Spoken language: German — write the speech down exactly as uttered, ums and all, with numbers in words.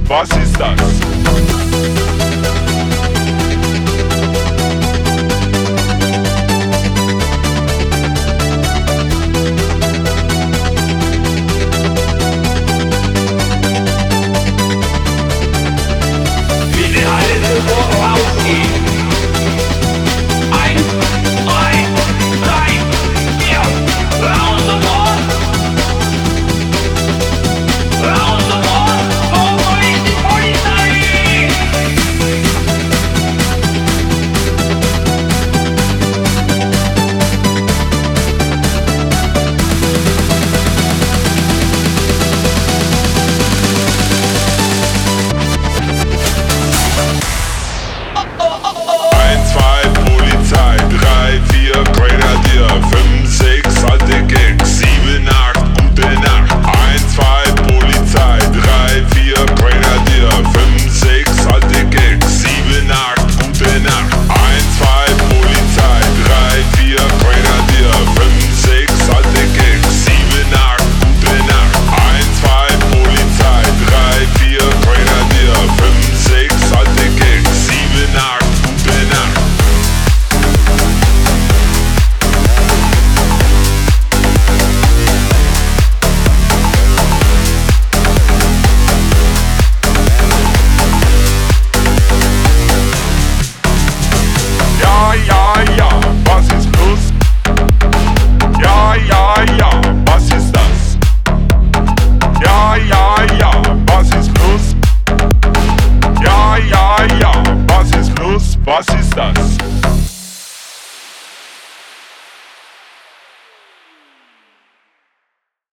Was ist das? Wie wir alle sofort rausgehen. Eins, zwei, drei, vier, raus sofort! Raus sofort! Wo ist die Polizei? eins, zwei, Polizei, drei, vier, Grenadier, fünf, sechs, alte Gags, sieben, acht, gute Nacht. eins, zwei, Polizei, drei, vier, Grenadier, fünf, sechs, alte Gags, sieben, acht, gute Nacht. eins, zwei, Polizei, drei, vier, Grenadier, fünf, sechs, alte Gags, sieben, acht, gute Nacht. eins, zwei, Polizei, drei, vier, Grenadier, fünf, sechs, alte Gags, sieben, acht, gute Nacht. Ja, ja, ja, was ist los? Ja, ja, ja, was ist das? Ja, ja, ja, was ist los? Ja, ja, ja, was ist los? Was ist das?